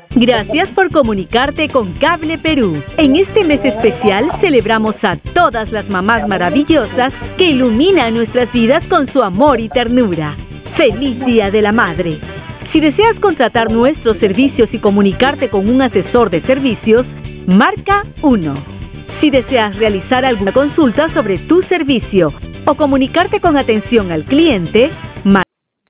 Gracias por comunicarte con Cable Perú. En este mes especial celebramos a todas las mamás maravillosas que iluminan nuestras vidas con su amor y ternura. ¡Feliz Día de la Madre! Si deseas contratar nuestros servicios y comunicarte con un asesor de servicios, marca 1. Si deseas realizar alguna consulta sobre tu servicio o comunicarte con atención al cliente, marca.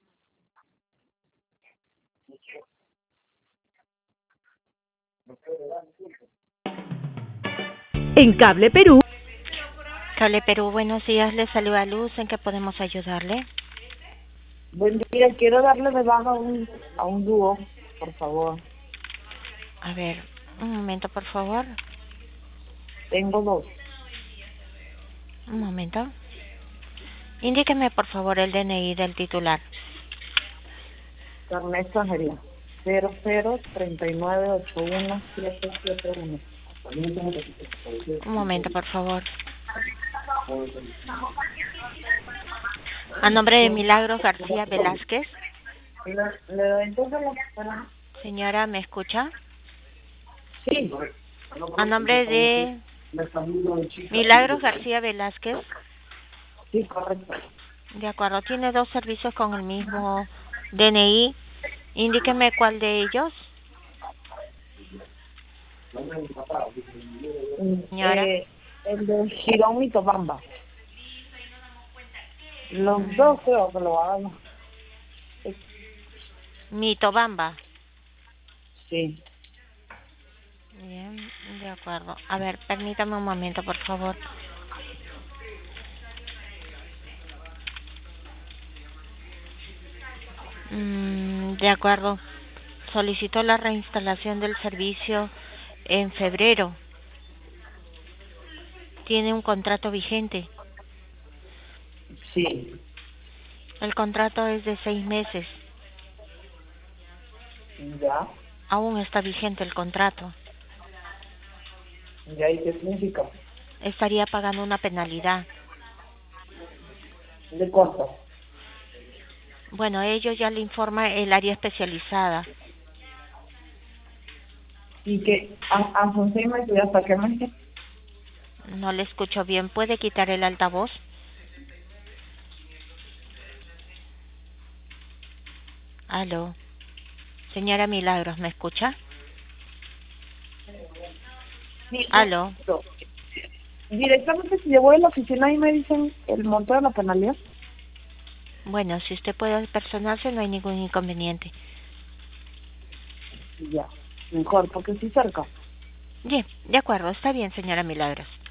En Cable Perú. Cable Perú, buenos días, le saluda Luz, ¿en qué podemos ayudarle? Buen día, quiero darle de baja a un dúo, por favor. A ver, un momento, por favor. Tengo 2. Un momento. Indíqueme, por favor, el DNI del titular. Carnet Extranjería. 003981-771. Un momento, por favor. A nombre de Milagros García Velázquez. ¿Le doy entonces la... Señora, ¿me escucha? Sí. A nombre de Milagros García Velázquez. Sí, correcto. De acuerdo, tiene 2 servicios con el mismo DNI. Indíqueme cuál de ellos. Señora. El de Girón Mitobamba. Los dos creo que lo hagan. Mitobamba. Sí. Bien, de acuerdo. A ver, permítame un momento, por favor. De acuerdo. Solicitó la reinstalación del servicio en febrero. Tiene un contrato vigente. Sí. El contrato es de 6 meses. Ya. Aún está vigente el contrato. ¿Ya? ¿Y qué significa? Estaría pagando una penalidad. ¿De cuánto? Bueno, ello ya le informa el área especializada. ¿Y que son 6 meses y hasta qué mes? No le escucho bien. ¿Puede quitar el altavoz? Aló. Señora Milagros, ¿me escucha? Sí, Aló. Directamente si llevo a la oficina y me dicen el monto de la penalidad. Bueno, si usted puede personarse, no hay ningún inconveniente. Ya, mejor, porque estoy cerca. Bien, de acuerdo, está bien, señora Milagros.